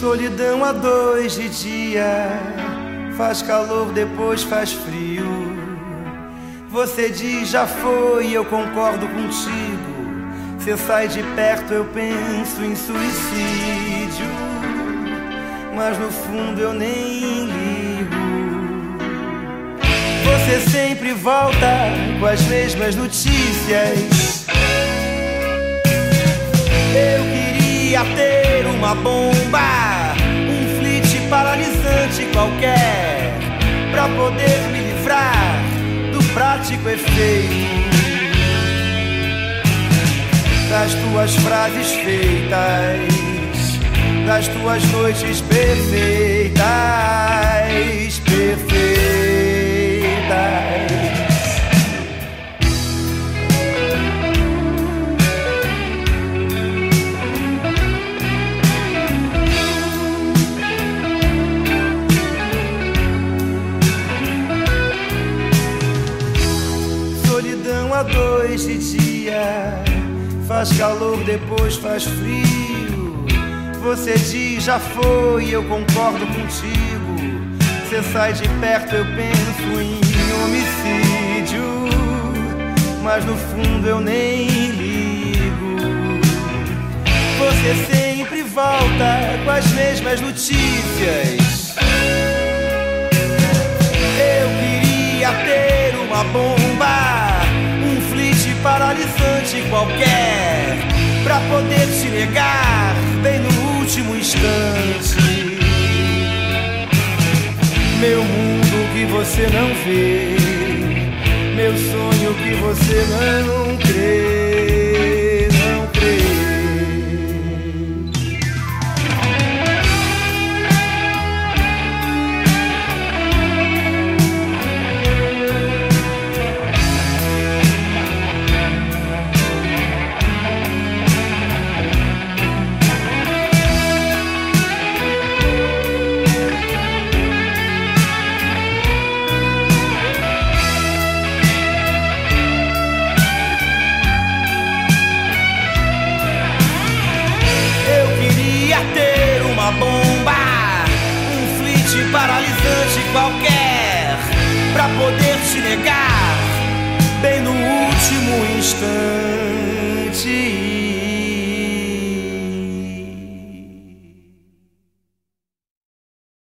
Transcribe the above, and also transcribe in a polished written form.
Solidão a dois de dia, faz calor, depois faz frio. Você diz já foi, eu concordo contigo. Você sai de perto, eu penso em suicídio, mas no fundo eu nem ligo. Você sempre volta com as mesmas notícias. Eu queria ter uma bomba, um flit paralisante qualquer, pra poder me livrar do prático efeito das tuas frases feitas, das tuas noites perfeitas, perfeitas. Solidão a dois de dia, faz calor, depois faz frio. Você diz já foi, eu concordo contigo. Você sai de perto, eu penso em homicídio, mas no fundo eu nem ligo. Você sempre volta com as mesmas notícias. Eu queria ter uma bomba, um flit paralisante qualquer, pra poder te negar bem no último instante. Meu mundo que você não vê, meu sonho que você não crê, não crê. Bomba, um flit paralisante qualquer, pra poder te negar bem no último instante.